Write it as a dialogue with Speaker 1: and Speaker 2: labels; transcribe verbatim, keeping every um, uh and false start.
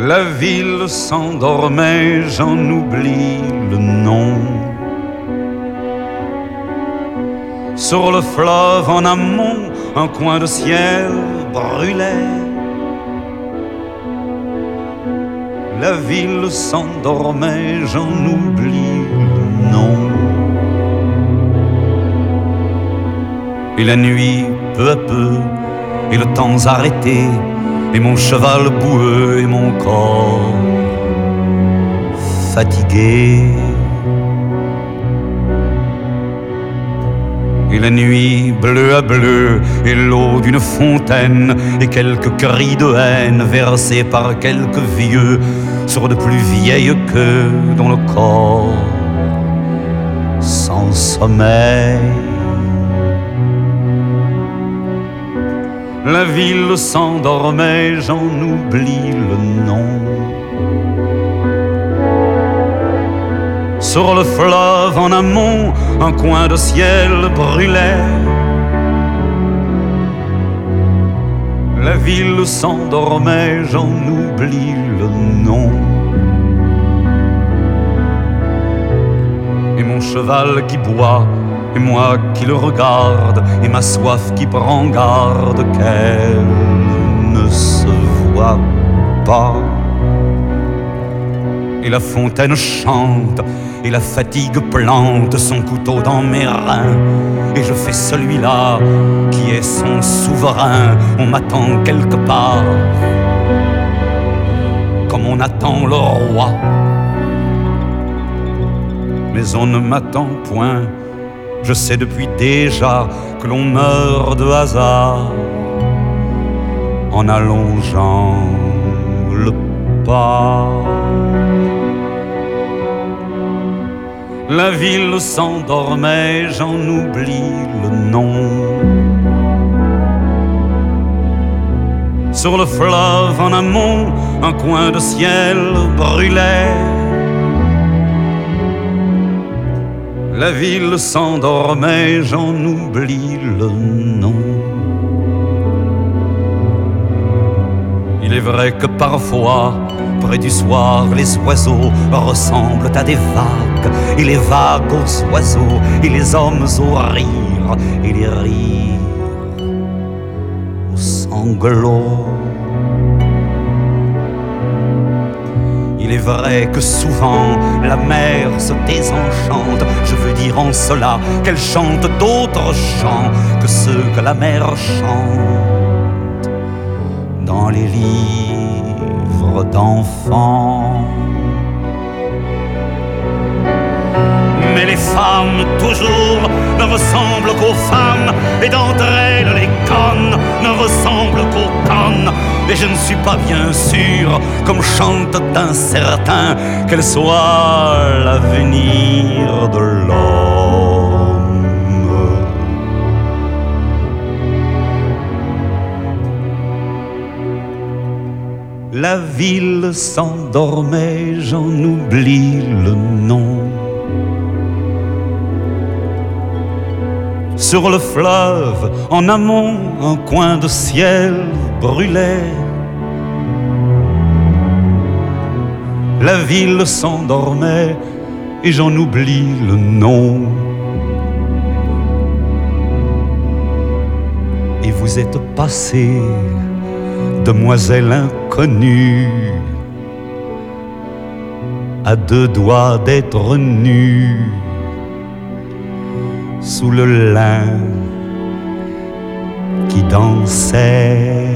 Speaker 1: La ville s'endormait, j'en oublie le nom. Sur le fleuve en amont, un coin de ciel brûlait. La ville s'endormait, j'en oublie le nom. Et la nuit, peu à peu, et le temps arrêté, et mon cheval boueux et mon corps fatigué. Et la nuit bleu à bleu, et l'eau d'une fontaine, et quelques cris de haine versés par quelques vieux sur de plus vieilles queues dont le corps sans sommeil. La ville s'endormait, j'en oublie le nom. Sur le fleuve en amont, un coin de ciel brûlait. La ville s'endormait, j'en oublie le nom. Et mon cheval qui boit, et moi qui le regarde, et ma soif qui prend garde qu'elle ne se voit pas. Et la fontaine chante, et la fatigue plante son couteau dans mes reins. Et je fais celui-là qui est son souverain. On m'attend quelque part, comme on attend le roi. Mais on ne m'attend point. Je sais depuis déjà que l'on meurt de hasard en allongeant le pas. La ville s'endormait, j'en oublie le nom. Sur le fleuve en amont, un coin de ciel brûlait. La ville s'endormait, j'en oublie le nom. Il est vrai que parfois, près du soir, les oiseaux ressemblent à des vagues, et les vagues aux oiseaux, et les hommes aux rires, et les rires aux sanglots. Il est vrai que souvent la mer se désenchante, je veux dire en cela qu'elle chante d'autres chants que ceux que la mer chante dans les livres d'enfants. Mais les femmes toujours ne ressemblent qu'aux femmes, et d'entre elles les connes ne ressemblent qu'aux connes. Et je ne suis pas bien sûr, comme chante un certain, qu'elle soit l'avenir de l'homme. La ville s'endormait, j'en oublie le nom. Sur le fleuve, en amont, un coin de ciel brûlait. La ville s'endormait et j'en oublie le nom. Et vous êtes passée, demoiselle inconnue, à deux doigts d'être nue, sous le lin qui dansait.